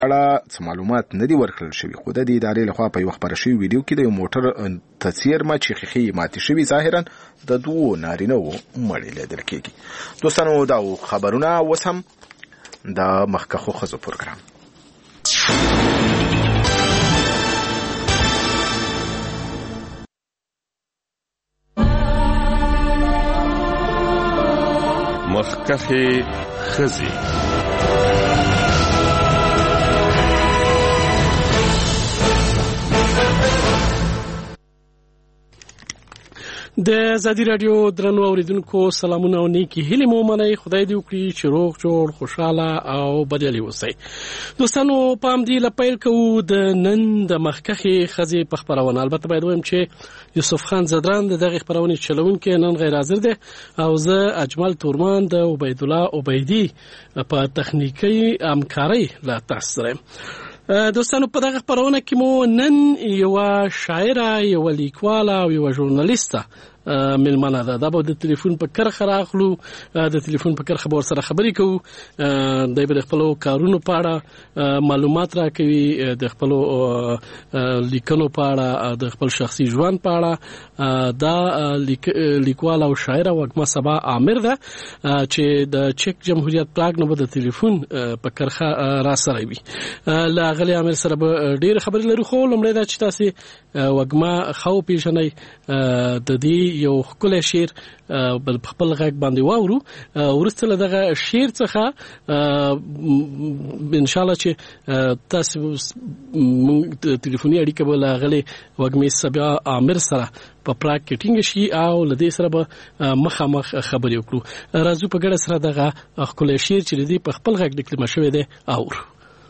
اړه څه معلومات نه دي ورکړل شوي، خو د دې ادارې لخوا په یو خبره شوي ویډیو کې د یو موټر تصویر چې ښیښې ماتې شوي ظاهرا د 2 نارینه‌وو مړي لیدل کېږي. دوستانو دا خبرونه اوس هم د مخکښو ښځو پروګرام. مخکښې ښځې. د ازادي رادیو درنو اوریدونکو سلامونه او نیکی هیله مو منئ. خدای دې وکړي چې روغ جوړ خوشاله او بریالي اوسئ. دوستانو پام دې لپاره کوو د نن د مخکښې ښځې په خبرونه. البته باید وایم چې یوسف خان زدران دغه خبرونه چلونکي نن غیر حاضر دي او زه اجمل تورمان د عبید الله عبیدی په تخنیکی همکاري لا تاسو سره. دوستانو په دغه خبرونه کې مو نن یو شاعره، یو لیکواله او یو ژورنالیسته ملمنه ده. دا به د ټلیفون په کرخه راخلو، د ټلیفون په کرخه به ورسره خبرې کوو. دوی به د خپلو کارونو په اړه معلومات راکوي، د خپلو لیکنو په اړه، د خپل شخصي ژوند په اړه. دا لیکواله او شاعره وږمه صبا عامر ده چې د چک جمهوریت پراګ نه به د ټلیفون په کرخه را سره وي. له غلي عامر سره به ډېر خبرې لرو، خو لومړی دا چې تاسې وږمه خو پیژنئ. د دې یو ښکلی شعر بل خپل غږ باندې واورو. وروسته له دغه شعر څخه ان شاء الله چې تاسو موږ ټلیفوني اړیکه به له غلي وږمې صبا عامر سره په پراګ کې ټینګ شي او له دې سره به مخامخ خبرې وکړو. راځو په ګډه سره دغه ښکلی شعر چې دې په خپل غږ لیکل شوی دی اورو.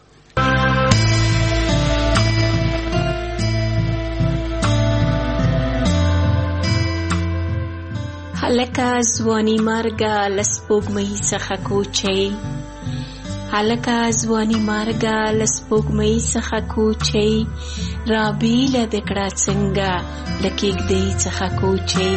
هلکه ځواني مرګه لسپوږمۍ څخه کوچی، هلکه ځواني مرګه لسپوږمۍ څخه کوچی، رابیله د کړه څنګه له کېږدۍ څخه کوچی.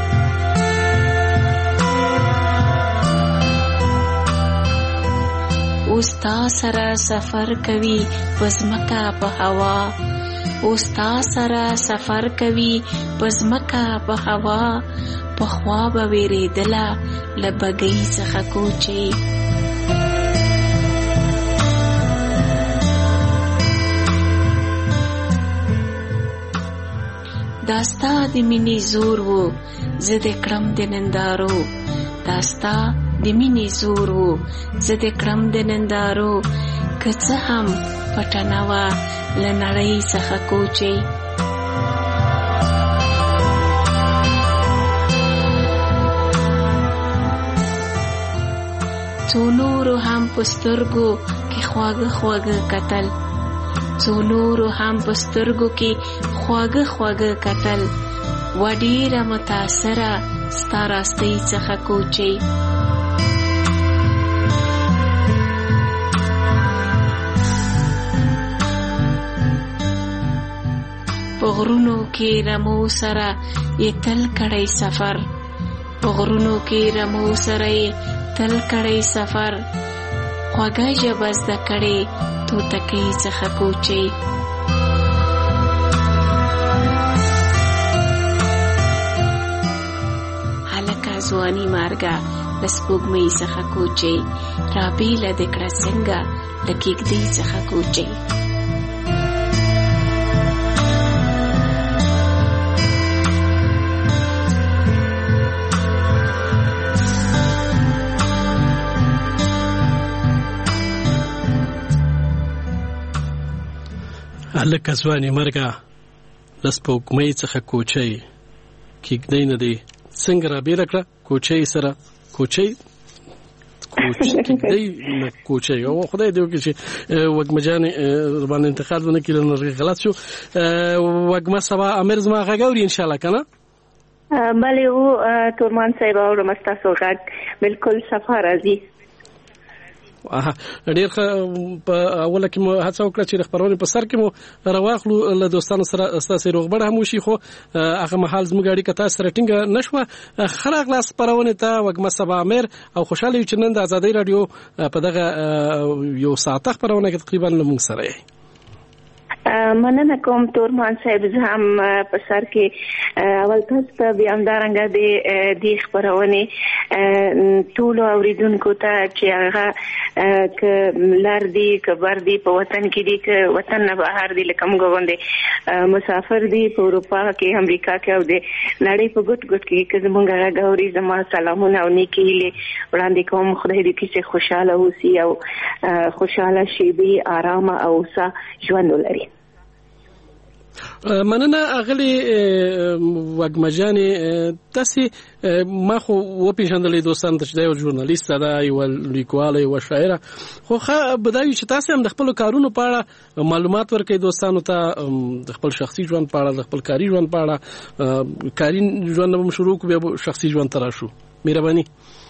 اوس تا سره سفر کوي په ځمکه په هوا، اوس تا سره سفر کوي په ځمکه په هوا، پخوا به ویرېدله له بګۍ څخه کوچی. دا ستا د مینې زور و زه دې کړم د نندارو، دا ستا د مینې زور و زه دې کړم د نندارو، که څه هم پټه نه وه له نړۍ څخه کوچی. څو نورو هم په سترګو کې خواږه خواږه کتل، څو نورو هم په سترګو کې خواږه خواږه کتل، و ډېره متاثره ستا راستۍ څخه کوچی. په غرونو کې رمو سره یې تل کړی سفر، په غرونو کې رمو سره یې تل کړی سفر، خوږه ژبه زده کړې توتکۍ څخه کوچی. هلکه ځواني مرګه له سپوږمۍ څخه کوچی، رابیله د کړه څنګه له کېږدۍ څخه کوچی. هلکه ځواني مرګه له سپوږمۍ څخه کوچی، کېږدۍ نه دی څنګه رابیله کړه کوچی سره کوچی کېږدۍ نه کوچی. او خدای دې وکړي چې وږمه جانې باندې انتقال ونه کړي، نو غلط شو. وږمه صبا عامر زما غږ اوري ان شاء الله که نه؟ بله او تورمان صاحب اورم ستاسو غږ بالکل صفا راځي. ډېر په اوله کې مو هڅه وکړه چې خبرونه په سر کې مو راواخلو له دوستانو سره ستاسو روغبړ هم وشي خو هغه مهال زموږ اړیکه تاسو سره ټینګه نشوه. خلک لاس خبرونه ته وګم سبا امیر او خوشاله چې نن د آزادۍ رادیو په دغه یو ساعت خبرونه کې تقریبا موږ سره یې مننه کوم تورمان صاحب هم په سر کې اول تاسو ته بیا همدارنګه د خبرونه ټول اوریدونکو ته چې هغه ک لار دی کبر دی په وطن کې دی ک وطن نه بهر دی لکه موږ غوندې مسافر دی په اروپا کې امریکا کې او د نړۍ په ګوت ګوت کې که زمونږ غاوري زما سلامونه او نیکی له وړاندې کوم. خدای دې کې خوشاله اوسي او خوشاله شي دی آرام او سا ژوند ولري. مننه اغلی وګمجانې تاسو ما خو و پیژندلې دوستان ته چې دا یو ژورنالیست ده یو لیکوال یو شاعر خو بدایي چې تاسو هم د خپل کارونو په اړه معلومات ورکړئ دوستانو ته د خپل شخصي ژوند په اړه د خپل کاري ژوند په اړه کاري ژوند هم شروع کوو شخصي ژوند تر شو مهرباني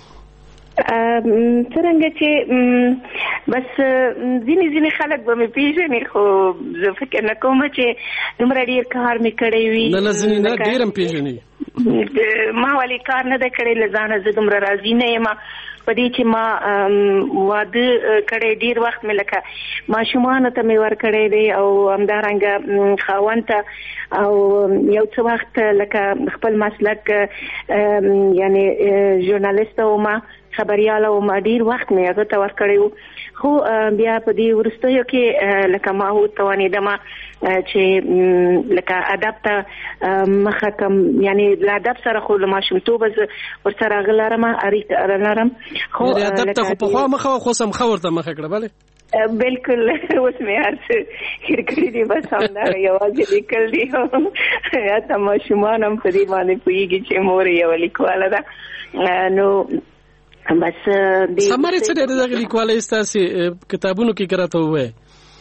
څنګه چې بس ځینې خلک به مې پیژني خو زه فکر نه کوم چې دومره ډیر کار مې کړی وي. نه ځینې نه ډیر هم پیژني ما ولې کار نه ده کړی لزانه زه دومره راضي نه یم په دې چې ما واده کړی ډیر وخت مې لکه ماشومان ته مې ور کړی دی او همدارنګه خاوند ته او یو څه وخت لکه خپل مسلک یعنی ژورنالیست او ما خبريال او ما ډیر وخت مې هغه ته ور کړیو خو بیا په دې ورستیو کې لکه ما هو توانیدم چې لکه ادب ته مخه کم یعنی له ادب سره خو ماشومتوب ورسره غلارم اړیکه لرم خو ادب ته په خو مخه خو سم خورته مخه کړه بله بالکل اوس مې هرڅه هیر کړی دی بس همدار یوازې لیکل دی یا ته ماشومان هم په دې باندې پوهیږي چې مور یو لیکواله ده نو بس سماره څه د لیکوالۍ ستاسو کتابونو کې کراته وې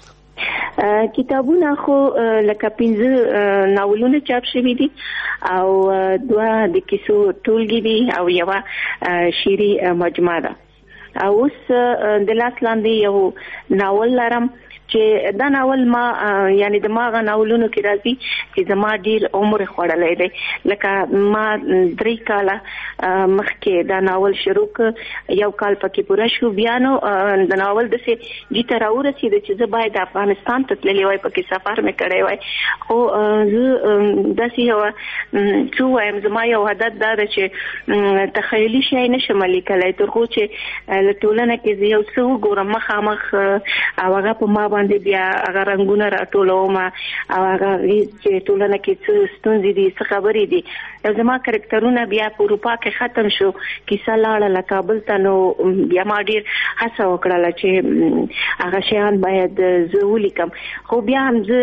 کتابونه خو لکه 15 ناولونه چاپ شوي دي او 2 د کیسو ټولګي دي او یو شعري مجموعه ده او اوس د لاس لاندې یو ناول لرم چې دا ناول ما یعنی د ما غ ناولونو کې راځي چې زما ډیر عمر خوړلې دی لکه ما 3 کاله مخکې دا ناول شروع یو کال پکې پوره شو بیا نو د ناول د سي جته راورسید چې زه باید افغانستان ته تللی وای پکې سفر مې کړی وای خو زه د سي یو څو وایم زما یو عادت دا چې تخیلي شي نشم لیکلای تر خو چې لټولنه کې یو څو ګورم مخامخ او هغه په ما باندې بیا هغه رنگونه راټولوم او هغه چې ټولنه کې څه ستونزې دي څه خبرې دي زما کریکټرونه بیا په اروپا کې ختم شو کیسه لاړه له کابل ته نو بیا ما ډیر هڅه وکړه چې هغه شیان باید زه ولیکم خو بیا هم زه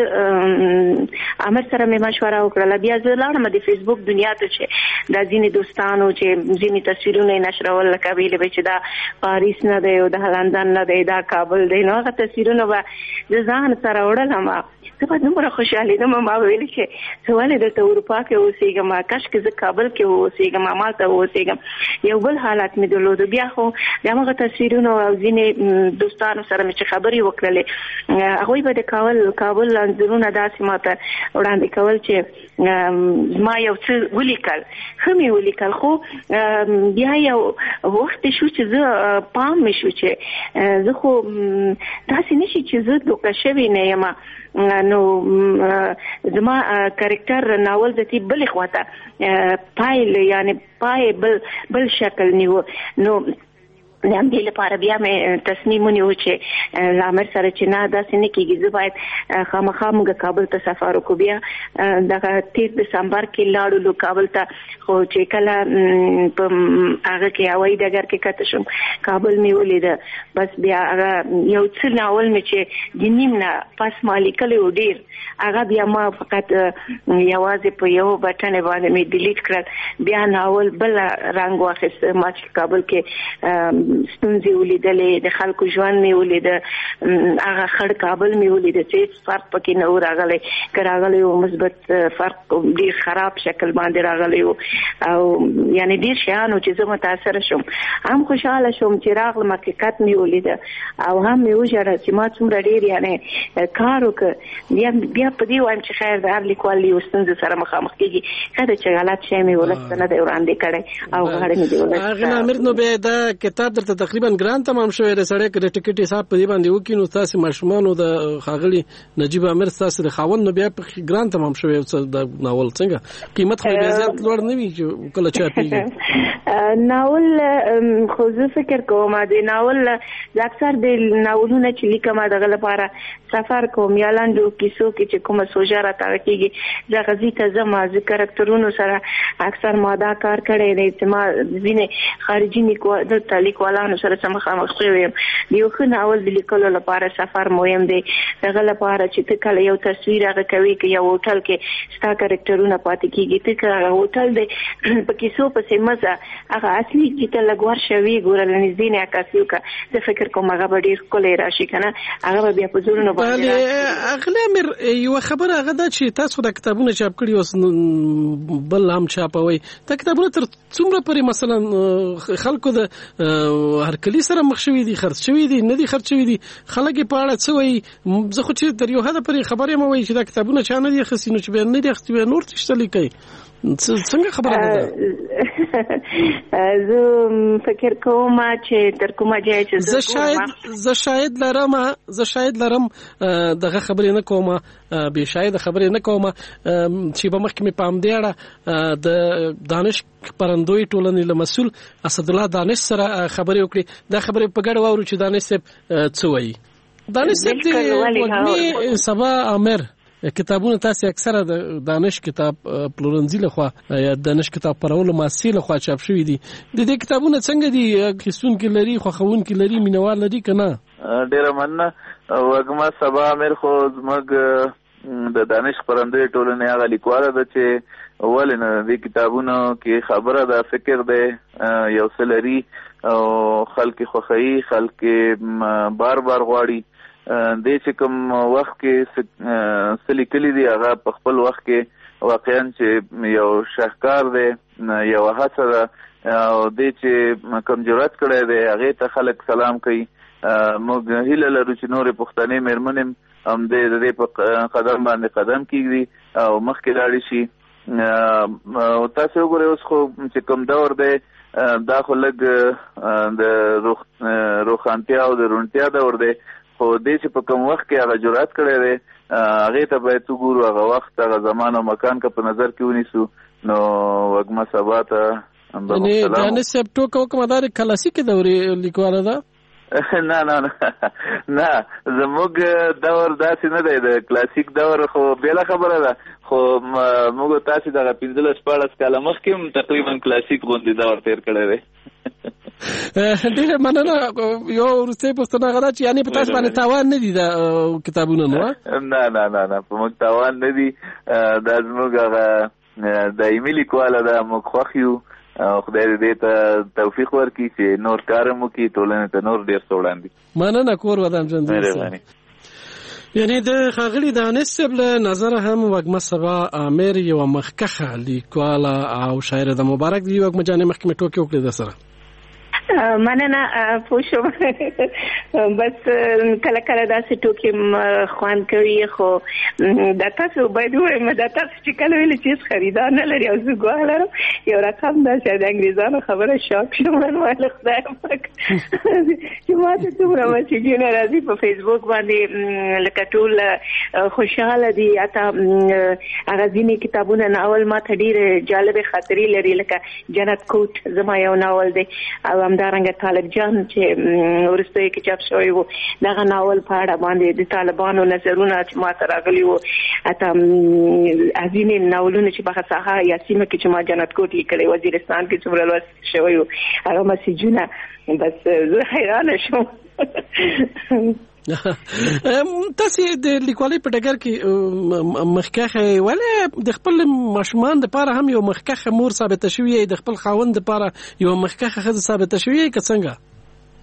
امر سره مې مشوره وکړه بیا زه لاړم د فیسبوک دنیا ته چې د ځینې دوستانو چې ځینې تصویرونه نشرول لکه ویل به چې دا پاریس نه دی او د لندن نه دی دا کابل دی نو هغه تصویرونه به ځان سره وړلم زه په دومره خوشاله دم ما ویل چې زه ولې د اروپا کې اوسېږم کاش کې زه کابل کې اوسېږم ما ته اوسېږم یو بل حالت مې درلود بیا خو دغه تصویرونه او ځینې دوستانو سره مې خبرې وکړلې هغه به د کابل انځورونه داسې ماته وړاندې کول چې ما یو څه ولیکل خمي ولیکل خو بیا یو وخت شو چې زه پام مې شو چې زه خو تاسو نشي چې زه دوکه شوی نه یم نو زما کریکټر ناول د تی بل خواته پایل یعنی پای بل شکل نیو نو نام دې لپاره بیا مې تصمیم ونیو چې لامر سره چې نه داسې نه کېږي زه باید خامخا موږ کابل ته سفر وکړو بیا دغه 13 دسمبر کې لاړو کابل ته خو چې کله په هغه کې هوایي ډګر کې کته شم کابل مې ولید بس بیا هغه یو څه ناول مې چې د نیم نه پس مالکلې ډیر هغه بیا ما فقط یوازې په یو بټن باندې مې ډیلیټ کړل بیا ناول بل رنگ واخیست ما چې کابل کې ستونزې ولیدلې، د خلکو ژوند مې ولید، هغه خړ کابل مې ولید چې فرق پکې نه راغلی، که راغلی و مثبت فرق ډیر خراب شکل باندې راغلی و، او یعنی ډیر شیانو چې زه متاثره شوم. هم خوشحاله شوم چې راغلم، حقیقت مې ولید او هم مې وژړل چې ما څومره ډیر یعنی کار وکړ. بیا په دې وایم چې خیر د هر لیکوال یو ستونزې سره مخامخ کېږي، ښه ده چې غلط شی مې ولس ته نه دی وړاندې کړی او غاړې مې دی ولس ته. هغه امیر نو بیا دا کتاب درته تقریبا ګران تمام شوی دی، سړی که د ټکټ حساب په دې باندې وکړي نو تاسې ماشومانو د ښاغلي نجیب امیر ستاسې د خاوند نو بیا ګران تمام شوی د ناول څنګه قیمت خو بیا زیات لوړ نه وي چې کله چاپېږي ناول. خو زه فکر کوم د ناول اکثر د ناولونه چې لیکم دغه لپاره سفر کوم یا لاندو کیسو کې چې کومه سوژه راته کېږي زه غزي ته ځم، زه کرکټرونو سره اکثر ما دا کار کړی دی چې ما ځینې خارجي لیکوالانو سره مخامخ شوی یم. د یو ښه ناول د لیکلو لپاره سفر مهم دی، دغه لپاره چې ته کله یو تصویر هغه کوي که یو هوټل کې ستا کرکټرونه پاتې کېږي، ته که هغه هوټل دی په کیسو پسې مزه هغه اصلي چې ته لږ ورشه وي ګوره له نږدې نه عکاسي وکړه، زه فکر کوم هغه به ډېر ښکلی راشي که نه، هغه به بیا په زړونو باندې. اغلی امیر یوه خبره هغه ده چې تاسو دا کتابونه چاپ کړي اوس بل هم چاپوئ، دا کتابونه تر څومره پورې مثلا خلکو د هرکلي سره مخ شوي دي، خرڅ شوي دي نه دي خرڅ شوي دي، خلک یې په اړه څه وایي؟ زه خو چې تر یو حده پورې خبر یم وایي چې دا کتابونه چا نه دي اخیستي نو چې بیا نه دي اخیستي بیا نور څه لیکئ، څنګه خبره ده؟ زه فکر کوم چې تر کومه ځای چې زه شاید لرم دغه خبرې نه کوم، به شاید خبرې نه کوم چې په مخکې مې پام دی اړه د دانش خپرندوی ټولنې له مسؤل اسد الله دانش سره خبرې وکړي. دا خبرې په ګډه واورو چې دانش صاحب څه وایي. دانش صاحب د وګړي سبا امیر کتابونه تاسو اکثره د دانش کتاب پلورنځي لخوا یا دانش کتاب پرولو مؤسسې لخوا چاپ شوی دي. د دې کتابونه څنګه دي؟ کیسونکي لري، خوښونکي لري، مینوال لري کنه؟ ډیره مننه. وګما سبا امیر خو زموږ د دانش خپرندوی ټولنې هغه لیکواله ده چې ولې نه دې کتابونو کې خبره ده، فکر دی یو څه لري او خلک خوښوي، خلک بار بار غواړي. دې چې کوم وخت کې څه لیکلي دي هغه په خپل وخت کې واقعا چې یو شاهکار دی، یو هڅه ده او دې چې کوم جرأت کړی دی هغې ته خلک سلام کوي. موږ هیله لرو چې نورې پښتنې مېرمنې هم دې په قدم باندې قدم کېږدي او مخکې لاړې شي. تاسو وګورئ اوس خو چې کوم دور دی دا خو لږ د روښانتیا او د روڼتیا دور دی، خو دې چې په کوم وخت کې هغه جرأت کړی دی هغې ته باید وګورو، هغه وخت هغه زمان او مکان که په نظر کې ونیسو نو وږمه سبا ته دانش صاحب ټوکه وکړمه دا د کلاسیکې دورې لیکواله ده؟ نه زموږ دور داسې نه دی، د کلاسیک دور خو بیله خبره ده، خو موږ تاسې دغه 15-14 کاله مخکې هم تقریبا کلاسیک غوندې دور تیر کړی دی. ډیره مننه. یو وروستۍ پوښتنه هغه ده چې یعنې په تاسو باندې تاوان نه دي دا کتابونه نو؟ نه په موږ تاوان نه دي، دا زموږ هغه دایمي لیکواله ده، موږ خوښ یو او خدای دې ته توفیق ورکړي چې نور کار مو کوي، ټولنې ته نور ډیر څه وړاندې. مننه کور ودان جان. مهرباني. یعنی د ښاغلي دانش صاحب له نظره هم وږمه سبا امیر یوه مخکښه لیکواله او شاعره ده. مبارک دي وږمه جانې، مخکې مې ټوکې وکړې در سره. مننه پوه شوم. بس کله کله داسې ټوکې خوند کوي، خو دا تاسو باید ووایم دا تاسو چې کله ویلې چې هېڅ خریدار نه لري او زه ګواه لرم یو رقم داسې د انګریزانو خبره شاک شوم. ویل خدای پاک چې ما ته څومره مسیجونه راځي په فیسبوک باندې لکه ټول خوشحاله دي. حتی هغه ځینې کتابونه ناول ما ته ډېرې جالبې خاطرې لري، لکه جنت کوټ زما یو ناول دی او همدارنګه طالب جان چې وروستیو کې چاپ شوی و دغه ناول په اړه باندې د طالبانو نظرونه چې ما ته راغلي وو، حتی ځینې ناولونه چې په ساحه یا سیمه کې چې ما جنت کوټ لیکلی وزیرستان کې څومره لوست شوی و هغه مسیجونه بس زه حیرانه شوم. تاسې د لیکوالۍ په ډګر کې مخکښه ولې د خپل ماشومان دپاره هم یو مخکښه مور ثابته شوې، د خپل خاوند دپاره یو مخکښه ښځه ثابته شوې که څنګه؟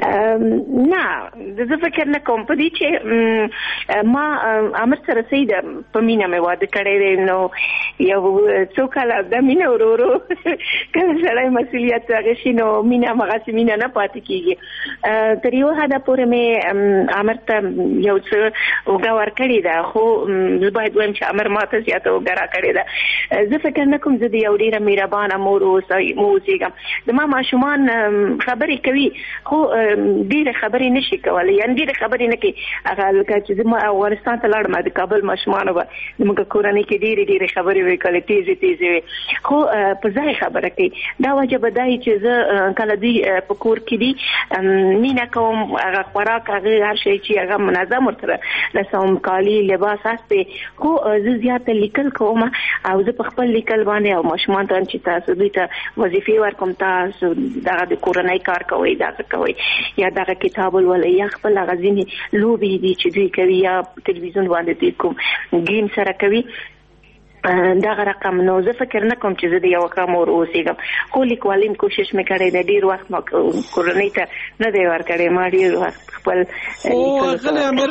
نه زه فکر نه کوم په دې چې ما امر سره سید په مینا مې واده کړی دی نو یو څو کاله د مینا ورورو کله سړی مسؤلیت هغه شي نو مینا مغاسي مینا نه پاتې کیږي تر یو حده پورې مې امر ته یو څه وګا ورکړی دا خو زه باید وایم چې امر ماته زیاته وګا راکړی دا زه فکر نه کوم زه د یو ډیره مهربانه مور اوسېږم زما ماشومان خبرې کوي خو ډیره خبرې نشي کولای یعنی ډیره خبرې نه کوي هغه لکه چې زما افغانستان ته لاړم د کابل ماشومان به زموږ کورنۍ کې ډیره خبرې وکړي تیزې خو په ځای خبره کوي دا وجه به دای چې زه کله دوی په کور کې دي مینا کوم هغه خوراک هغه هر شی چې هغه منظم ورته رسوم کالی لباس هسته خو زه زیاته لیکل کوم او زه په خپل لیکل باندې او ماشومان ته چې تاسو دوی ته وظیفې ورکوم تاسو دغه د کورنۍ کار کوي دا کوي یا دغه کتاب ولولئ یا خپل غزيني لوبي دي چې دوی کوي یا تلویزیون باندې دوی کوم گیم سره کوي دا رقم نو زه فکر نه کوم چې زه د یو کم اوسېږم خو لیکوالیم کوشش مې کړی دی ډیر وخت ما کورنۍ ته نه دی ورکړی ما ډیر وخت خپل غلی امر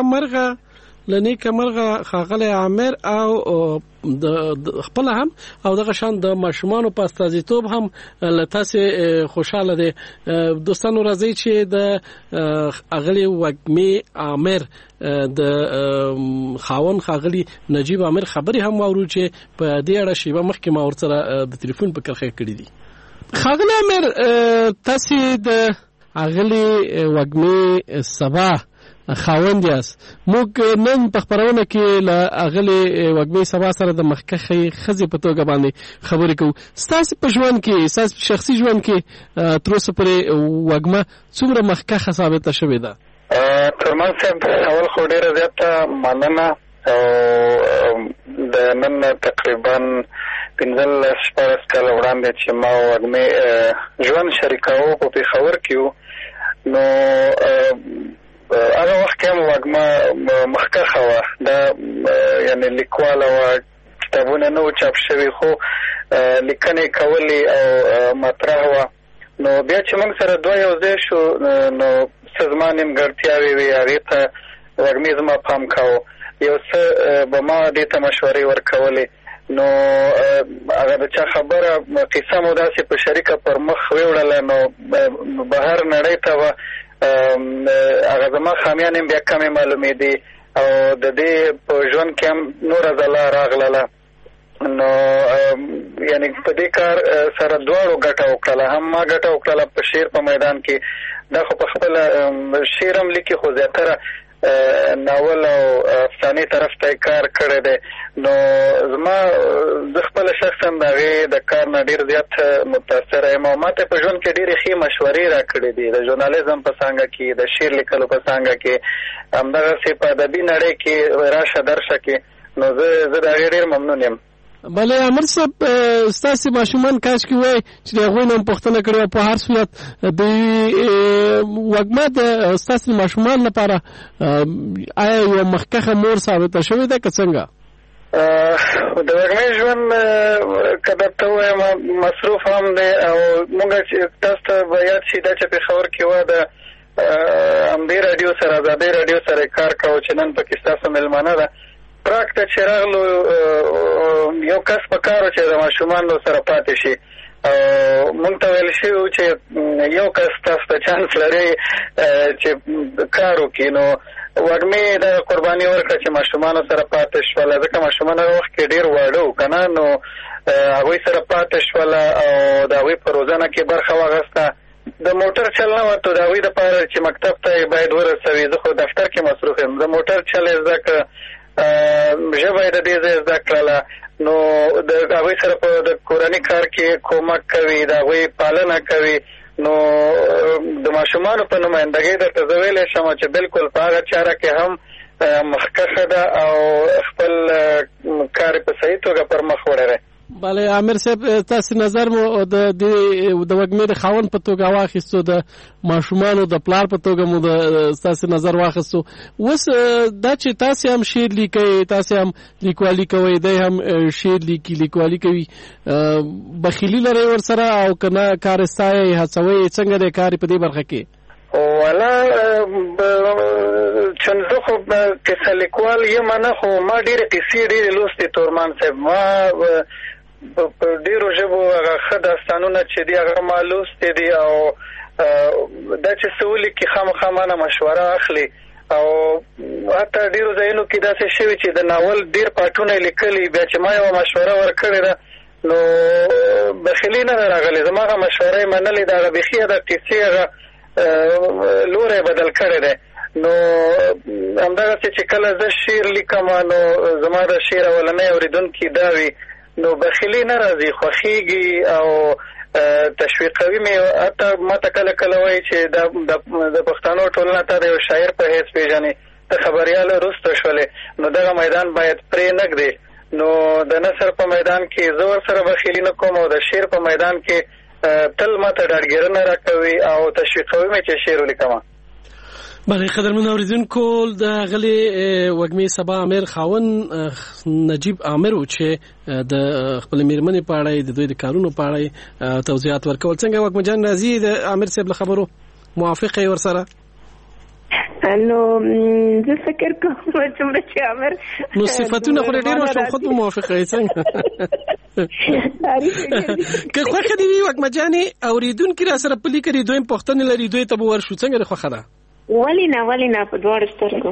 لنیکه مرغه خاغلی عامر او د خپل هم او دغه شان د ماشومان په استازیتوب هم لتاسه خوشاله دي دوستانو راځي چې د اغلی وګمی عامر د خاون خاغلی نجیب عامر خبري هم اورو چې په دې اړه شیبه مخکې ما ورسره د ټلیفون په کرخه کړی دي خاغلی عامر تاسو د اغلی وګمی سبا خاوند یاست موږ نن په خبرونه کې له اغلی وګمی سبا سره د مخکخې خزي په توګه باندې خبرې کوو ستاسو په ژوند کې ستاسو شخصي ژوند کې تر اوسه پورې وګما څومره مخکخه ثابته شوې ده ترمن صاحب اول خو ډیره زیاته مننه او د نن تقریبا 15 کاله وړاندې چې ما وګمی ژوند شریکاو په پیښور کې نو هغه وخت کې وګما مخکخه و دا یعنی لیکواله و کتابونه نو چاپ شوی خو لیکنې کولې او مطرح و نو بیا چې موږ سره دوه یو ځای شو نو سازمانیم ګټیاوي وی هغه ته وګمی زما پام کاو یو څه به ما دې ته مشورې ورکولې نو هغه د چا خبره قصه مو داسې په شریکه پر مخ ویوړله نو بهر نړۍ ته هغه زما خامیان هم بیا کمې معلومې دي او د دې په ژوند کې هم نوره ځلا راغله نو یعنی په دې کار سره دواړو ګټه وکړله هم ما ګټه وکړله په شعر په میدان کې دا خو په خپله شعر هم لیکي خو زیاتره ناول او افسانې طرف ته کار کړی دی نو زما زه خپله شخصا د هغې د کار نه ډېر زیات متاثره یم او ما ته په ژوند کې ډېرې ښې مشورې راکړې دي د ژورنالیزم په څانګه کې د شعر لیکلو په څانګه کې همدغسې په ادبي نړۍ کې راشه درشه کې نو زه د هغې ډېر ممنون یم بله امر صاحب ستاسو ماشومان کاش کې وای چې هغوی نه پوښتنه کړې په هر صورت د وګما د ستاسو ماشومان لپاره آیا یو مخکخه مور ثابته شوې ده که څنګه د وګمې ژوند که درته ووایم مصروف هم دی او موږ چې تاسو ته به یاد شي دا چې پېښور کې وه د همدې راډیو سره ازادۍ راډیو سره کار کوو چې نن پکې ستاسو مېلمانه ده پراک ته چې راغلو یو کس په کار و چې د ماشومانو سره پاتې شي مونږ ته ویل شوي و چې یو کس تاسو ته چانس لري چې کار وکړي نو وګمې دغه قرباني ورکړه چې ماشومانو سره پاتې شوله ځکه ماشومان هغه وخت کې ډېر واړه وو که نه نو هغوی سره پاتې شوله او د هغوی په روزنه کې برخه واخیسته د موټر چل نه ورته د هغوی دپاره چې مکتب ته یې باید ورسوي زه خو دفتر کې مصروف یم د موټر چل یې زده کړه ژبه یې د دې ځای زده کړله نو د هغوی سره په د کورني کار کې کومک کوي د هغوی پالنه کوي نو د ماشومانو په نمایندګۍ درته زه ویلی شم چې بلکل په هغه چاره کې هم مخکښه ده او خپل کار په صحیح توګه پر مخ وړی دی بله عامر صاحب تاسو نظر مو د وګمې د خاوند په توګه واخیستو د ماشومانو د پلار په توګه مو د تاسو نظر واخیستو اوس دا چې تاسو هم شعر لیکئ تاسو هم لیکوالي کوئ دی هم شعر لیکوالي کوي بخیلي لرئ ورسره او که نه کار ستایئ هڅوئ څنګه دی کار په دې برخه کې ولا چون زه خو کیسه لیکوال یم نه، خو ما ډېرې کیسې ډېرې لوستې تورمان صاحب. ما په ډېرو ژبو هغه ښه داستانونه چې دي هغه ما لوستې دي، او دا چې څه ولیکي خامخا ما نه مشوره اخلي. او حتی ډېرو ځایونو کې داسې شوي چې د ناول ډېر پاټونه یې لیکلي، بیا چې ما یوه مشوره ورکړې ده نو بخیلي نه ده راغلې، زما هغه مشوره یې منلې ده، هغه بیخي د کیسې هغه لوری بدل کړی دی. نو همدغسې چې کله زه شعر لیکم نو زما د شعر اولنی اورېدونکي دا وي، نو بخیلي نه راځي، خوښېږي او تشویقوي مې. حتی ما ته کله کله وایي چې د پښتنو ټولنه ته د یو شاعر په حیث پېژنې، ته خبریاله وروسته شولې، نو دغه میدان باید پرې نه ږدې. نو د نثر په میدان کې زه ورسره بخیلي نه کوم، او د شعر په میدان کې تل ما ته ډاډګیرنه راکوي او تشویقوي مې چې شعر ولیکم. بله قدرمن اوریدونکو، د غلې وږمې سبا امیر خاون نجیب امیر چې د خپل میرمنې په اړه د دوی د کارونو په اړه توضیحات ورکول. څنګه وږمه جان راځي د امیر صاحب له خبرو موافقه ور سره؟ نو زه فکر کوم چې امیر نو صفاتونه خو ډېر شو، خود موافقه یې څنګه که خوښه دی وږمه جانې اوریدونکو را سره پلی کړي دویم پښتنه لري دوی ته ورشو څنګه خوښه ده؟ ولی نه په دوړ سترګو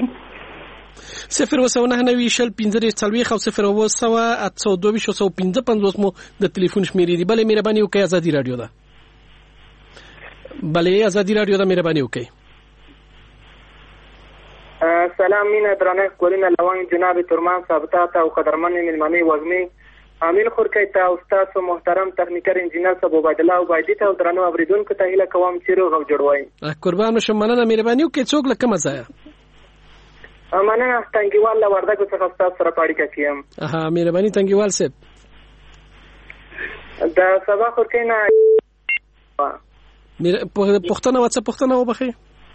01940 مو د ټلیفون شمیرې دی. بلې مهرباني وکړئ ازادي رادیو ده. مهرباني وکړئ. سلام مینا درنه کولینه لوان جناب ترمان ثابتات او قدرمن ملمنی وږمې امین خورکې ته استاد محترم تخنیکر انجینر صاحب عبد الله وبایدی ته درنو اوریدونکو ته هیله کوم چې روغ او جوړوي. قربان شم. مننه مهرباني وکړئ. څوک لکه مزایا مننه تنګیوال له وردګو څخه استاد سره پاړی کوم. مهرباني تنګیوال صاحب. دا سبا خورکې نه پښتنه وبخي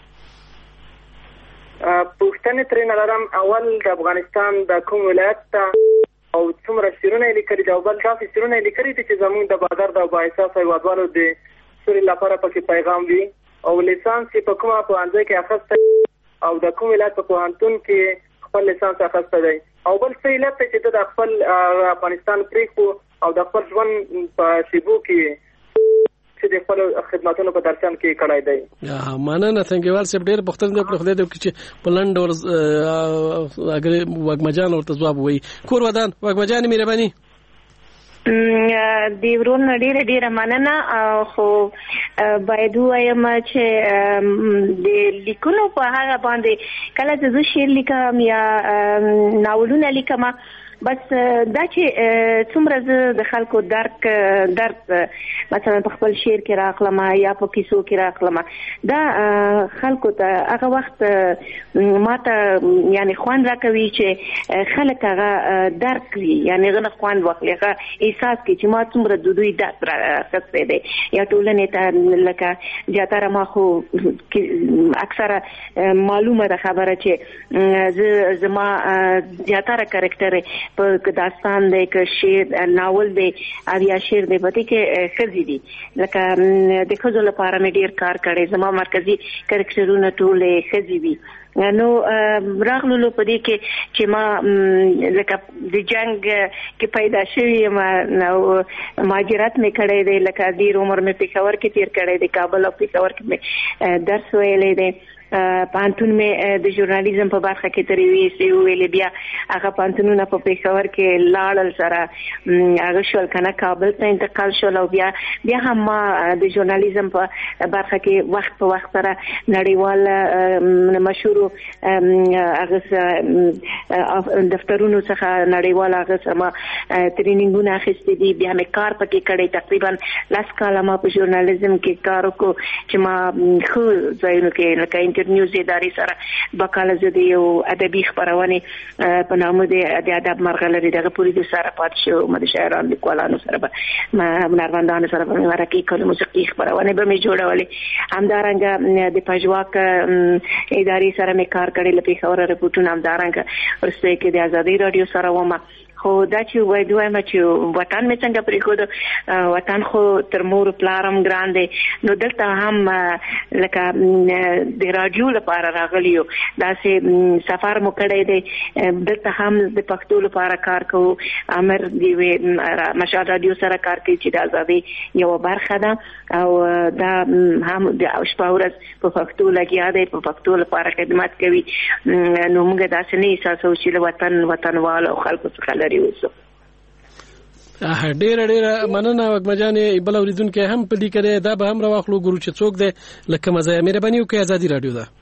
پښتنه ترې نه لرم. اول د افغانستان د کوم ولایت ته او څومره شیرونه لیکلي دا بل تاسو شیرونه لیکلي چې زموږ د بازار د بایساس هیوادوالو د سوري لپاره پکې پیغام وي، او لیسانس په کومه پوهنځي کې اخیسته او د کوم ولایت په پوهنتون کې خپل لیسانس اخیسته دی، او بل څه علت چې د خپل افغانستان پریکو او د خپل ژوند په شیبو کې چې د خپل خدماتونو په درشن کې کړای دی. مننه تنګیوال صاحب ډېر پښتون دې په خدای دې چې پلند اور اگر وږمه جان ورته جواب وایي. کور ودان وږمه جان مهرباني دی ورون ډیره مننه. خو باید وایم چې د لیکلو په هغه باندې کله چې زه شعر لیکم یا ناولونه لیکم بس دا چې څومره زه د خلکو درد مثلا په خپل شعر کې راخلم یا په کیسو کې راخلم، دا خلکو ته هغه وخت ماته یعنی خوان راکوي چې خلک هغه درک کړي، یعنی هغه خوان واخلي، هغه احساس کوي چې ما څومره د دوی درد راخسته دی یا ټولنې ته لکه زیاتره ما خو اکثره معلومه ده خبره چې زما زیاتره کاراکټر په داستان دی که شعر ناول دی او یا شعر دی پدې کې ښځې دي، لکه د ښځو لپاره مې ډېر کار کړی، زما مرکزي کرکټرونه ټول ښځې دي. نو راغلو په دې کې چې ما لکه د جنگ کې پیدا شوی ما مهاجرت مې کړی دی، لکه ډېر عمر مې پېښور کې تیر کړی دی، کابل او پېښور کې مې درس ویلی دی. پانتون مې د ژورنالیزم په برخه کې ترې ویلې، بیا هغه پانتونونه په پېښور کې لاړل سره هغه شول کنه کابل ته انتقال شول، او بیا هم ما د ژورنالیزم په برخه کې وخت په وخت سره نړیوال مشهور هغه دفترونو څخه نړیوال هغه سم ټریننګونه اخیستي دي، بیا مې کار پکې کړی، تقریبا 10 کاله ما په ژورنالیزم کې کار وکړ چې ما خو ځایونو کې لکه نیوز ادارې سره بکاله زه د یو ادبي خپرونې په نامه د ادب مرغلري دغه پوری د سره پات شو، د شاعرانو لیکوالانو سره به هنرمندانو سره به ورکې کله موسیقي خپرونې به مې جوړولې. همدارنګه د پژواک ادارې سره مې کار کړی، لکه خبره رپورټونه همدارنګه ورسته کې د ازادي رادیو سره ومه، خو دا چې وایي وایم چې وطن مې څنګه پرېښود وطن خو تر مور پلارم ګران دی نو دلته هم لکه د راډیو لپاره راغلی یو داسې سفر مو کړی دی دلته هم د پښتو لپاره کار کوو امر دی مشال راډیو سره کار کوي چې د ازادۍ یوه برخه ده او دا هم د شپه ورځ په پښتو لګیا دی په پښتو لپاره خدمت کوي نو موږ داسې نه احساسوو چې له وطنوالو او خلکو څخه لرې اوسو. ډېره مننه وګمجانې بل اوریدونکي هم په دې کې دا به هم راواخلو ګورو چې څوک دی لکه مزه مهرباني وکړئ ازادي رادیو ده.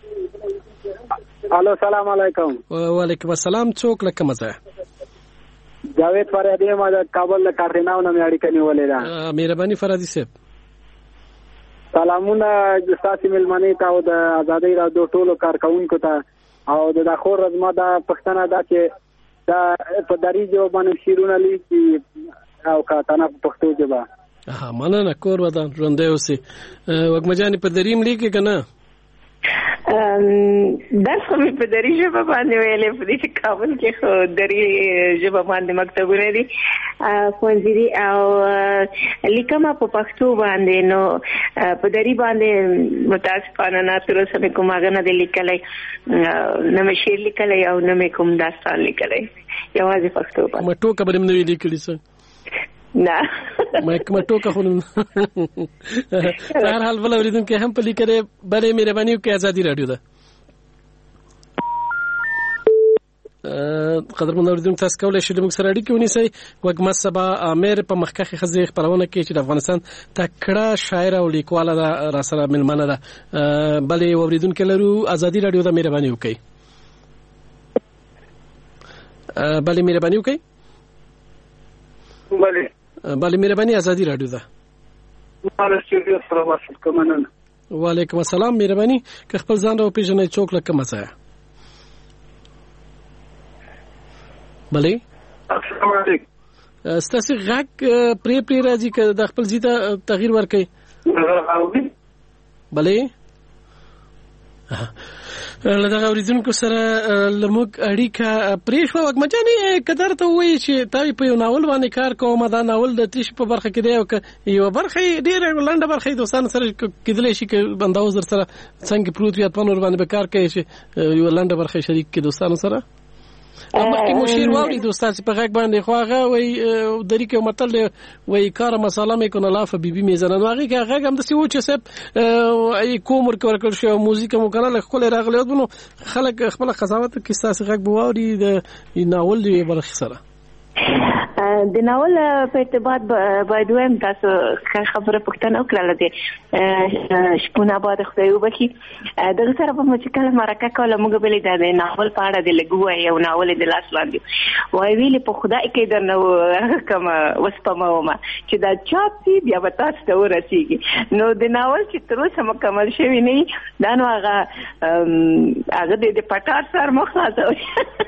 الو سلام علیکم. وعلیکم السلام. څوک لکه مزه؟ جاوید فرادی ما د کابل له کارتناو نه اړیکه نیولې ده. مهرباني فرادی صاحب. سلامونه تاسو ملمنې ته او د ازادي رادیو ټولو کارکونکو ته او د خور رزما د پښتنه دا چې دا په دری جو باندې شیرونه لیکي او کاتنه په پښتو ژبه. مننه کور ودان ژوندې اوسې. وګمجانې په دریم لیکي کنه؟ درس خو مې په دري ژبه باندې ویلې په دې چې کابل کې خو دري ژبه باندې مکتبونه دي ښوونځي دي او لیکمه په پښتو باندې نو په دري باندې متاسفانه نه تر اوسه مې کوم هغه نه دی لیکلی نه مې شعر لیکلی او نه مې کوم داستان لیکلی یوازې پښتو باندې. مټوکه به مې نه وي لیکلي څه؟ نه مټوکه خو هر حال بل اوریدونکي هم په لیکلې بلې مهرباني وکړئ ازادي رادیو ده. قدرمن اوریدونکو تاسو کولی شئ موږ سره اړیکه ونیسئ. وګما سبا امیر په مخکخي خزې خبرونه کوي چې د افغانستان تکړه شاعر او لیکواله ده را سره ملمنه ده. بلې اوریدونکو لرو ازادي رادیو ده مهرباني وکړئ. بلې مهرباني وکړئ. بله مهرباني ازادي رادیو ده. وعلیکم السلام. مهرباني که خپل ځان را وپېژنئ څوک له کومه ځایه؟ بله السلام علیکم. ستاسو غږ پرې راځي که د خپل ځای ته تغییر ورکړئ. بله له دغه اوریدونکو سره لموږ اړیکه پرې شوه. وګمجانې که درته ووایي چې تا په یو ناول باندې کار کوم دا ناول د تریش په برخه کې دی او که یوه برخه یې ډېره لنډه برخه یې دوستانو سره کېدلی شي که بنداوز در سره څنګه پروت وي اتمن ورباندې به کار کوي چې یوه لنډه برخه یې شریک کړي دوستانو سره. مخکې مو شعر واورید استاد چې په غږ باندې خو هغه وایي دري کې متل دی وایي کاره مساله مې کنه لاف بیبي میزنه نو هغې کې غږ همداسې و چې صاحب کوم ورکړل شوی او موزیک هم کنه لږ ښکلی راغلی نو خلک خپله قضاوت وکړي ستاسې غږ به واوري د ناول د یوې برخې سره. د ناول په ارتباط باید وایم تاسو خبره پوښتنه وکړله د شپون آباد خدای وبخي دغه سره به مو چې کله مرکه کوله موږ به د ناول په اړه د لږ ووایي او ناول یې د لاس لاندې وایي ویلې په خدای کې درنه کومه وسپمومه چې دا چاپ شي بیا به تاسو ته ورسېږي. نو د ناول چې تر اوسه مکمل شوی نه وي دا نو هغه د پټار سر مخ خلاصوي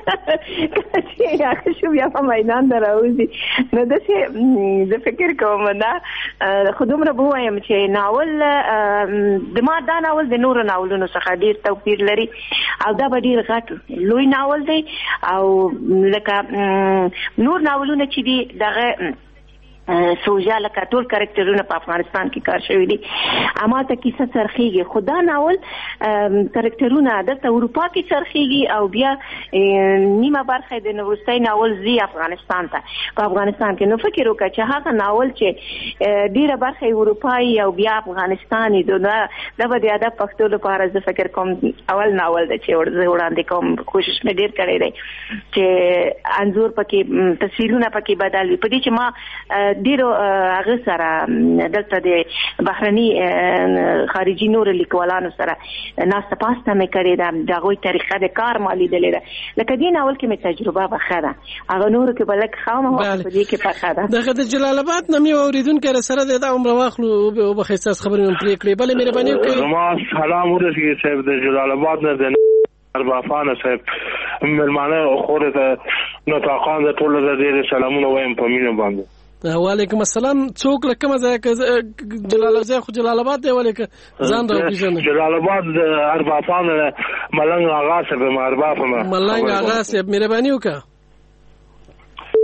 چې هغه شو بیا په میدان ته راوځي. نو داسې زه فکر کوم دا خو دومره به ووایم چې ناول د ما دا ناول د نورو ناولونو څخه ډېر توپیر لري او دا به ډېر غټ لوی ناول دی او لکه نور ناولونه چې دي دغه سوژه لکه ټول کرکټرونه په افغانستان کې کار شوي دي همالته کیسه څرخیږي خو دا ناول کرکټرونه دلته اروپا کې څرخیږي او بیا نیمه برخه د وروستی ناول ځي افغانستان ته په افغانستان کې. نو فکر وکړه چې هغه ناول چې ډیره برخه اروپایي او بیا افغانستاني دا به د ادب پښتو لپاره زه فکر کوم اول ناول دی چې زه وړاندې کوم. کوشش مې ډېر کړی دی چې انځور پکې تصویرونه پکې بدل وي په دې چې ما ډیرو هغه سره دلته د بهرني خارجي نور لیکوالانو سره ناسته پاسته مې کړې ده د هغوی طریقه د کار ما لیدلې ده لکه دې ناول کې مې تجربه به ښه ده هغه نورو کې به لږ ښه وه په دې کې پخه ده. دغه د جلال آباد نه مې اورېدونکی راسره دی دا عمره واخلو وبخښئ ستاسو خبرې مې پرې کړې. بلې مهرباني وکړئ. زما سلام ورسېږي صاحب د جلال آباد نه د اربافانه صاحب مېلمانه خورې ته نطاقان د ټولو ته ډېرې سلامونه وایم په مینه باندې. وعلیکم السلام. څوک له کومه ځایه جلال آباد دی ولې که ځان را وپېژنئ؟ جلال آباد د اربافانو ملنګ آغا صاحب یم ارباف یم. ملنګ آغا صاحب مهرباني وکړه.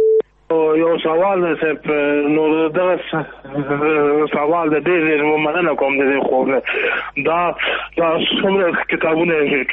یو سوال دی صاحب نو دغه سوال د ډېر مننه کوم د دې خوب دا څومره کتابونه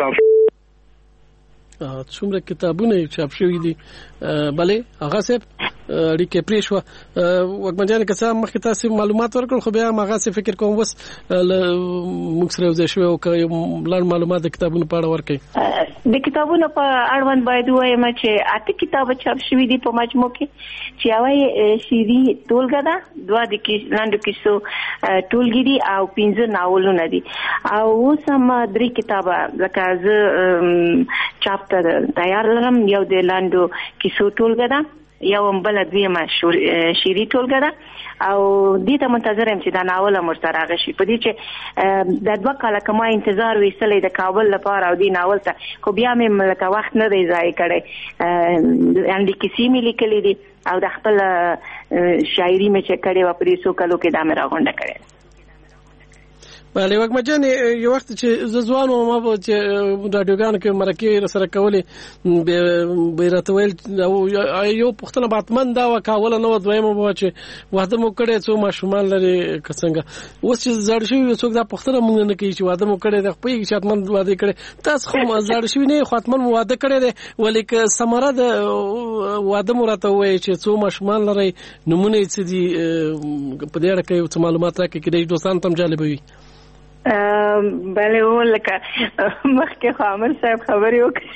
څومره کتابونه چاپ شوي دي بلې هغه صاحب اړیکې پرې شوه وګمن جان که څه مخکې تاسو معلومات ورکړل خو بیا هغه څه فکر کوم وس موږ سره یو ځای شوی او که لړ معلومات د کتابونو په اړه ورکړئ د کتابونو په اړوند باید ووایم چې 8 کتابه چاپ شوي دي په مجموع کې چې یوه شعري ټولګه ده 2 د لاندو کیسو ټولګې دي او 15 ناولونه دي او اوس هم 3 کتابه لکه زه چاپ ته تیار لرم یو د لاندو کیسو ټولګه ده یو بل دویمه شعري ټولګه ده او دې ته منتظر یم چې دا ناول مرسته راغشي په دې چې د 2 کاله کما انتظار وېستلې د کابل لپاره او دې ناول ته خو بیا مې لکه وخت نه دی ضایع کړی انډي کیسې مې لیکلې دي او د خپل شاعري مې چې کړې وه په دې څو کلو کې دا مې راغونډه کړې بله وګمن جان یو وخت چې زه ځوان وم ما چې راډیوګانو کې مرکې سره کولې به راته ویل یو پوښتنه باتمن دا وکاوله نو دویمه به چې واده مو کړی څو ماشومان لري که څنګه اوس چې زړ شوي څوک دا پوښتنه مونږ نه کوي چې واده مو کړی دی خپوهېږي چې حتمن واده کړی تاسو خو زړ شوي نه خو حتمن مو واده کړی دی ولې که ثمره د واده مو راته ووایي چې څو ماشومان لرئ نومونه یې څه دي په دې اړه که یو څه معلومات راکړئ کېدای دوستانو ته هم جالبه وي بله لکه مخکې خو عامر صاحب خبرې وکړي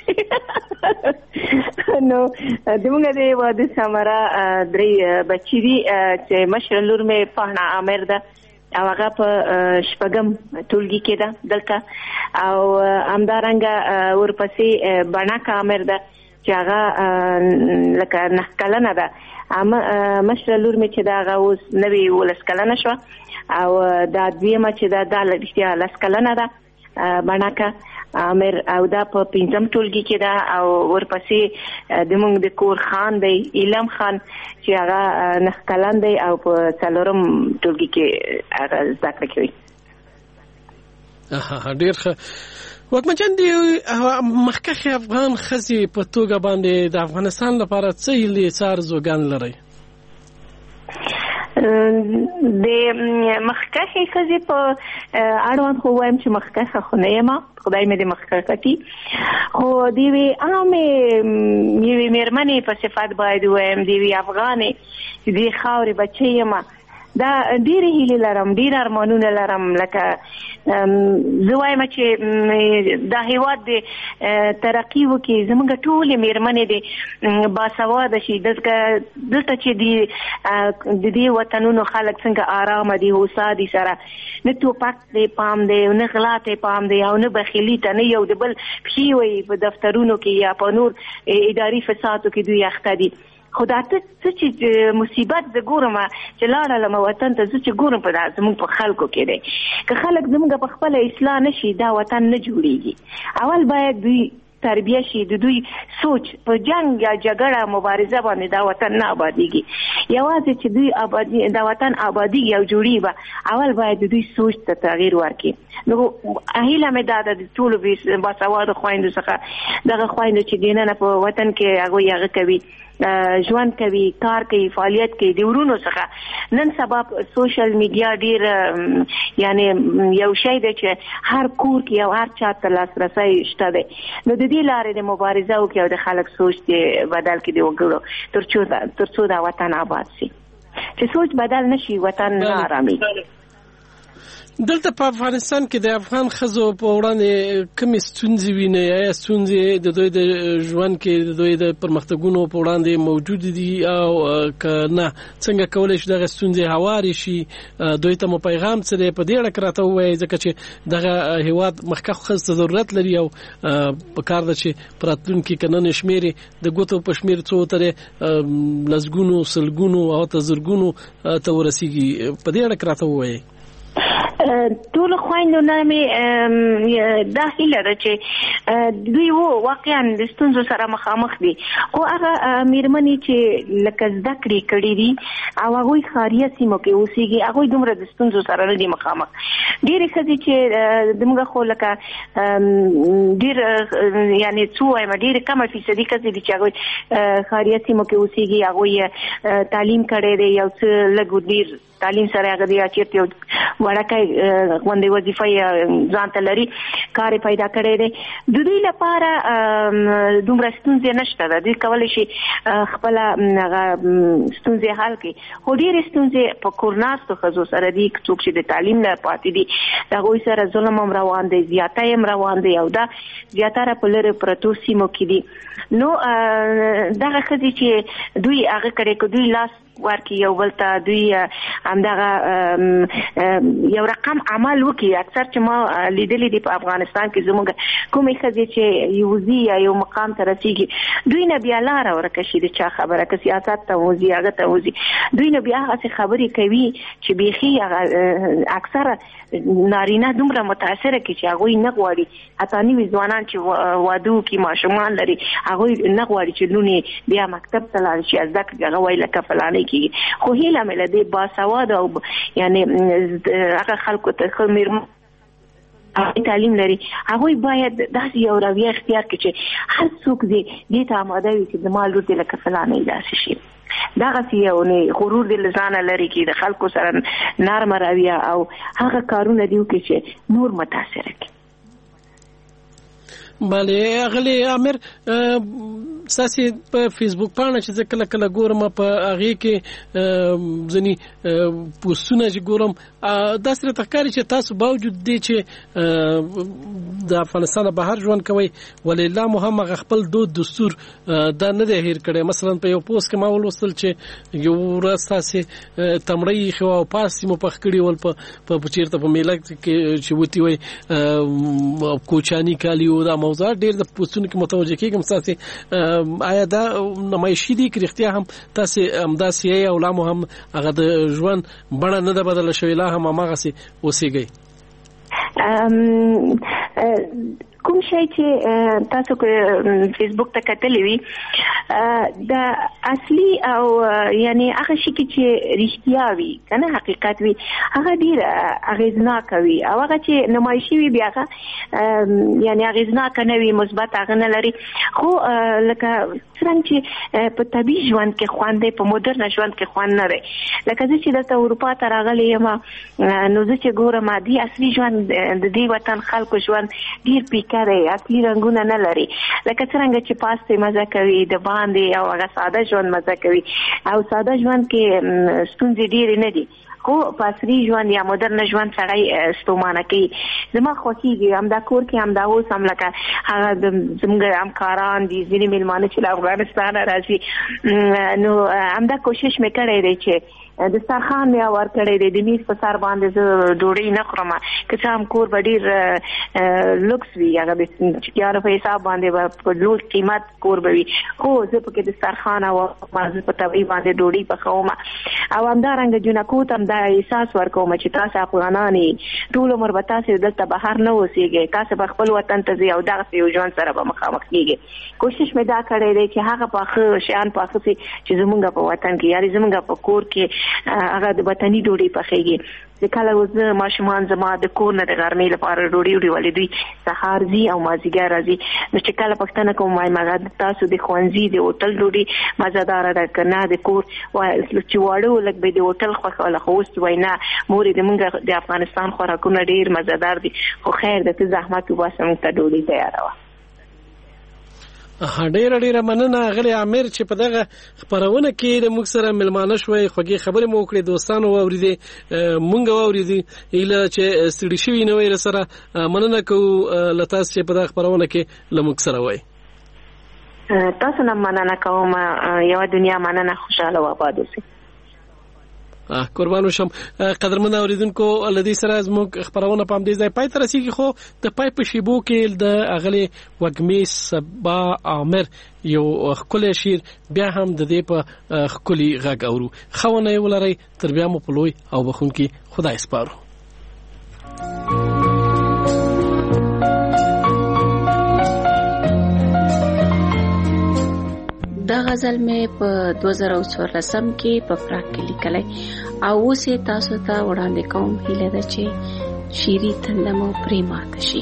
نو زموږ د واده ثمره 3 بچي دي چې مشره لور مې پهنه عامر ده او هغه په شپږم ټولګي کې ده دلته او همدارنګه ورپسې بڼکه عامر ده چې هغه لکه 9 کلنه ده مشره لور مې چې دا هغه اوس 19 کلنه شوه او دا دویمه چې دا رښتیا 10 کلنه ده بڼکه عامر او دا په 5م ټولګي کې ده او ورپسې زموږ د کور خان دی علم خان چې هغه 9 کلن دی او په 4م ټولګي کې هغه زده کړه کوي ډېر ښه وګمن جان دی مخکښې افغان ښځې په توګه باندې د افغانستان لپاره څه هیلې څه آرزوګان لرئ د مخکښې ښځې په اړوند خو وایم چې مخکښه خو نه یم خدای مې دې مخکښه کړي خو د یوې عامې یوې مېرمنې په صفت باید ووایم د یوې افغانې چې دې خاورې بچی یم دا ډېرې هیلې لرم ډېر ارمانونه لرم لکه زه وایم چې دا هېواد د ترقي وکړي زموږ ټولې مېرمنې د باسواده شي دلته چې د دې وطنونو خلک څنګه آرامه دي هوسا دي سره نه توپک دی پام دی نه غلا ته پام دی او نه بخیلي ته نه یو د بل پښې وي په دفترونو کې یا په نور اداري فسادو کې دوی اخته دي خو دا څه چې مصیبت زه ګورم چې لاړم وطن ته زه چې ګورم په زموږ په خلکو کې دی که خلک زموږ په خپله اصلاح نه شي دا وطن نه جوړېږي اول باید دوی تربیه شي د دوی سوچ په جنگ یا جګړه مبارزه باندې دا وطن نه آبادېږي یوازې چې دوی دا وطن آبادېږي او جوړېږي اول باید د دوی سوچ ته تغییر ورکړي نو هیله مې دا ده د ټولو باسواده خویندو څخه دغه خویندو چې دننه په وطن کې هغه کوي ژوند کوي کار کوي فعالیت کوي د ورونو څخه نن سبا سوشل میډیا ډیر یعنی یو شی دی چې هر کور کې او هر چا ته لاسرسی شته دی نو د دې لارې د مبارزه وکړي او د خلک سوچ دې بدل کړي د وګړو ترڅو دا وطن آباد شي چې سوچ بدل نشي وطن نه آرامي دلته په افغانستان کې د افغان ښځو په وړاندې کومې ستونزې وینئ یا ستونزې د دوی د ژوند کې د دوی د پرمختګونو په وړاندې موجود دي او که نه څنګه کولی شي دغه ستونزې هوارې شي دوی ته مو پیغام څه دی په دې اړه که راته ووایئ ځکه چې دغه هېواد مخکښو ښځو ته ضرورت لري او پکار ده چې په راتلونکي کې نن شمېرې د ګوتو په شمېر څو ترې لسګونو سلګونو او حتی زرګونو ته ورسیږي په دې اړه که راته ووایئ ټول خويندو نه مې دا هیله ده چې دوی واقعا د ستونزو سره مخامخ دي خو هغه میرمنې چې لکه زده کړې کړې دي او هغوی ښاري سیمو کې اوسېږي هغوی دومره د ستونزو سره نه دي مخامخ. ډېرې ښځې چې زموږ خو لکه ډېر یعنې څو وایم ډېرې کمه فیصدي ښځې دي چې هغوی ښاري سیمو کې اوسېږي هغوی تعلیم کړی دی یو څه لږ ډېر تعلیم سره هغه دی چېرته یو وړکی غوندې وظیفه یې ځان ته لري کار یې پیدا کړی دی. د دوی لپاره دومره ستونزې نشته ده دوی کولی شي خپله هغه ستونزې حل کړي خو ډېرې ستونزې په کور ناستو ښځو سره دي څوک چې د تعلیم نه پاتې دي د هغوی سره ظلم هم روان دی زیاتی هم روان دی او دا زیاتره په لرې پرتو سیمو کې دي. نو دغه ښځې چې دوی هغه کړی که دوی لاس ورکړي یو بل ته دوی همدغه یو رقم عمل وکړي. اکثر چې ما لیدلی دي په افغانستان کې زموږ کومې ښځې چې یوځي یا یو مقام ته رسېږي دوی نه بیا لاره ورکه شي د چا خبره که سیاست ته وځي هغه ته وځي دوی نه بیا هغسې خبرې کوي چې بیخي هغه اکثره نارینه دومره متاثره کړي چې هغوی نه غواړي حتی نوي ځوانان چې واده وکړي ماشومان لري هغوی نه غواړي چې لوڼې بیا مکتب ته لاړ شي زده کړي هغه وایي لکه فلانۍ کېږي خو هیله مې له دې باسواده او یعنې هغه خلکو ته ښه میرمن تعلیم لري هغوی باید داسې یو رویه اختیار کړي چې هر څوک دې ته آماده وي چې زما لور دې لکه فلانۍ داسې شي دغسې یو غرور دې له ځانه لرې کړي د خلکو سره نرمه رویه او هغه کارونه دې وکړي چې نور متاثره کړي. بله اغلی عامر ساسي په فیسبوک پاڼه چې کله کله ګورم په هغه کې ځنی پوسټونه چې ګورم دا سره تخکاری چې تاسو باوجود دي چې د افغانستان بهر ژوند کوي ولله محمد خپل دود دستور دا نه دی هیر کړي. مثلا په یو پوسټ کې ما ولوستل چې یو ورځ تاسو تمړی خو او پاسې مو پخ کړی ول په چیرته په میله کې چې وتی وي کوچانی کالی او دا موضوع ډېر د پوسټونو کې متوجه کېږم تاسو آیا دا نمایشي دي چې اختیار هم تاسو امداسي او لا مهم هغه د ژوند بڼه نه ده بدله شوې لا هم هغه سي اوسېږي کوم شی چې تاسو کو فیسبوک ته کتلی وي د اصلي او یعنی هغه شي چې رښتیا وي کنه حقیقت وي هغه ډیر اغیزناک وي او هغه چې نمایشي وي بیا یعنی اغیزناک نه وي مثبت هغه نه لري خو لکه څنګه چې په طبي ژوند کې خوان دی په مدرن ژوند کې خوان نه دی لکه چې د اروپا ته راغلی یم نو زه چې ګورم دی اصلي ژوند د دې وطن خلکو ژوند ډیر پیکه دی اصلي رنگونه نه لري لکه څنګه چې پاسته مزه کوي د باندې او هغه ساده ژوند مزه کوي او ساده ژوند کې ستونزې ډېرې نه دي خو پاسري ژوند یا مدرن ژوند سړی ستومانه کوي. زما خوښیږي همدا کور کې همدا اوس هم لکه هغه زموږ همکاران دي ځینې میلمانه چې له افغانستانه راځي نو همدا کوشش مې کړی دی چې دسترخوان مې اور کړی دی د میز په سر باندې زه ډوډۍ نه خورم که څه هم کور به ډېر لوکس وي هغه به چکیانو په حساب باندې په لوړ قیمت کور به وي خو زه پکې دسترخوان او زه په طبعي باندې ډوډۍ پخوم او همدارنګه جونکو ته هم دا احساس ورکوم چې تاسو افغانان ټول عمر به تاسو دلته بهر نه اوسېږئ تاسو به خپل وطن ته ځئ او دغسې یو ژوند سره به مخامخ کېږئ. کوشش مې دا کړی دی چې هغه پاخه شیان پاخه سي چې زمونږ په وطن کې یعنې زمونږ په کور کې هغه د وطني ډوډۍ پخېږي چې کله اوس ماشومان زما د کور نه د غرمې لپاره ډوډۍ ولې دوی سهار ځي او مازدیګر راځي نو چې کله پوښتنه کوم وایم هغه تاسو د ښوونځي د هوټل ډوډۍ مزهداره ده که نه د کور چې واړه لږ به د هوټل خوښوله خو اوس وایي نه مورې زمونږ د افغانستان خوراکونه ډېر مزهدار دي خو خیر د ته زحمت وباسه موږ ته ډوډۍ تیاروه. ډېره مننه غلی عامر چې په دغه خبرونه کې د موږ سره ملمانه شوي خوږې خبرې مو وکړې دوستانو واورېدې مونږ واورېدې ایله چې ستړي شوي نه وي سره مننه کوو له تاسو چې په دغه خبرونه کې له موږ سره وای تاسو نه مننه کوم یو دنیا مننه خوشاله و آباد اوسئ. قربانو شم قدرمن اوریدونکو لدی سره زموږ خبرونه په دې ځای پای ته رسیدي خو د پای په شیبو کې د اغلی وګمی صبا عامر یو خولي شیر بیا هم د دې په خولي غږ اورو خونه ولري تر بیا مو په لوی او بخون کې خدای سپارو. دا غزل مې په 2014 کې په پراګ کې لیکلی او اوس یې تاسو ته وړاندې کوم. هیله ده چې شیري تنده مو پرې ماته شي.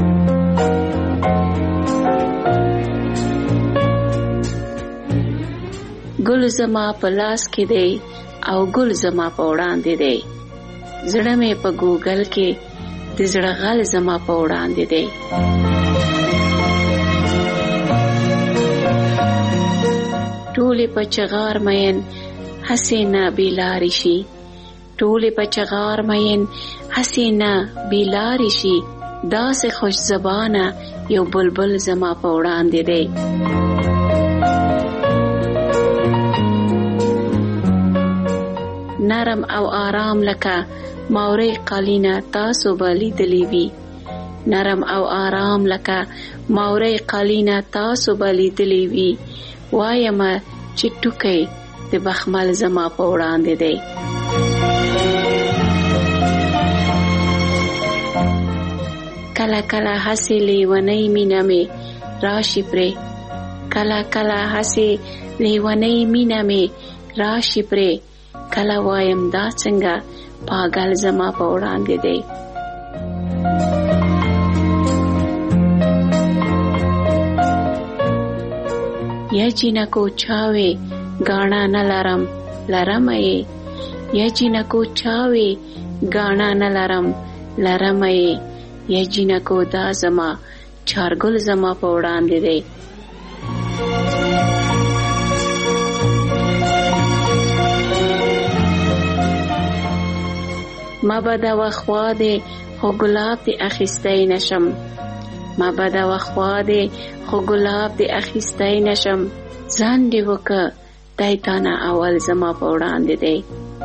ګل زما په لاس کې دی او ګل زما په وړاندې دی. زړه مې په ګوګل کې د زړه غل زما په وړاندې دی. ټولې په چغار مین حسینه بیلاری شي. ټولې په چغار مین حسینه بیلاری شي. داسې خوش زبانه یو بلبل زما په وړاندې دی. نرم او آرام لکه ماورې قالینه تاسو به لیدلی وي. نرم او آرام لکه ماورې قالینه تاسو به لیدلی وي. وایم چې ټوکې د بخمل زما په وړاندې دی. کله کله هسې لیونۍ مینه مې راشي پرې. کله کله هسې لیونۍ مینه مې راشي پرې. کله وایم دا څنګه پاگل زما په وړاندې دی. یا جنکو چاوي گانا نه لرم لرم یې. یا جنکو چاوي گانا نه لرم لرم یې. یا جنکو دا زما چارګل زما په وړاندې دی. ما به دا وخوا دی خو ګلاب دی اخیستی نشم. ما به دا وخوا دی خو ګلاب دی اخیستی نشم. ځان دی وکه دای تانه اول زما په وړاندې دی.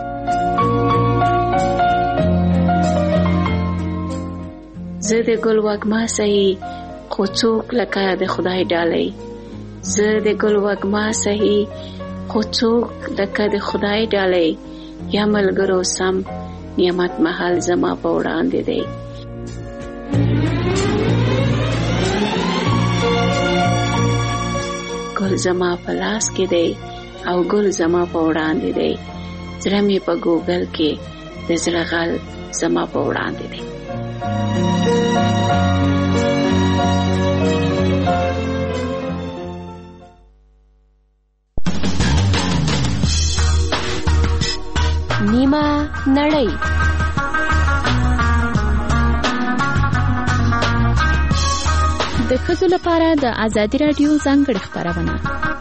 زه د ګل وږمه سهی خو څوک لکه د خدای ډالۍ. زه د ګل وږمه سهی خو څوک لکه د خدای ډالۍ. یا ملګرو سم نعمت محل زما په وړاندې دی. ګل زما په لاس کې دی او ګل زما په وړاندې دی. زړه مې په ګوګل کې د زړه غل زما په وړاندې دی. نیمه نړۍ. د ښځو لپاره د ازادي راډیو ځانګړې خپرونه